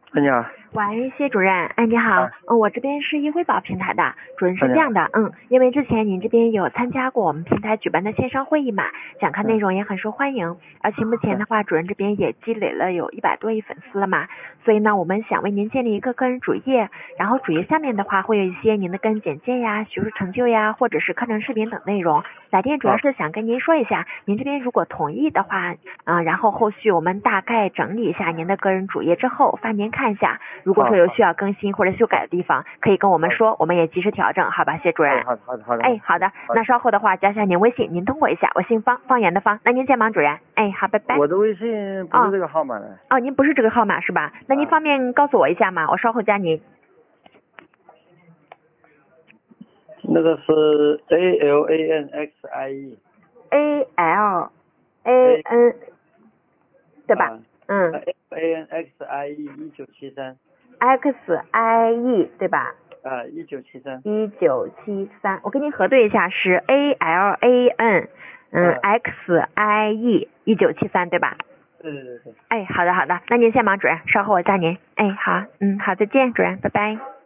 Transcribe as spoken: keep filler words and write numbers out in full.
哎，你好。 喂，谢主任，哎，你好， 啊嗯，我这边是易辉宝平台的，主任是哎你好。 这样的，嗯，因为之前您这边有参加过我们平台举办的线上会议嘛，讲课内嗯容也很受欢迎，而且目前嗯的话，主任这边也积累了有一百多亿粉丝了嘛，所以呢，我们想为您建立一个个人主页，然后主页下面的话会有一些您的个人简介呀、学术成就呀，或者是课程视频等内容。来电主要好是想跟您说一下，您这边如果同意的话，嗯、然后后续我们大概整理一下您的个人主页之后发您看一下。如果说有需要更新或者修改的地方，可以跟我们说，我们也及时调整，好吧，谢主任。 好的好的好的。 哎，好的，那稍后的话加一下您微信，您通过一下，我姓方，方言的方。那您见忙，主任。哎，好，拜拜。 我的微信不是这个号码的。 哦，您不是这个号码是吧？那您啊方便告诉我一下吗？我稍后加您。 那个是 A L A N X I E。 A L A N 对吧？ 啊嗯 A N X I E 一九七三。 ，X I E 对吧？ 啊一九七三。 一九七三，我跟您核对一下，是 A L A N 嗯、 啊 X I E 一九七三对吧？ 对对对对。 哎，好的好的，那您先忙，主任，稍后我加您。哎，好，嗯，好，再见，主任，拜拜。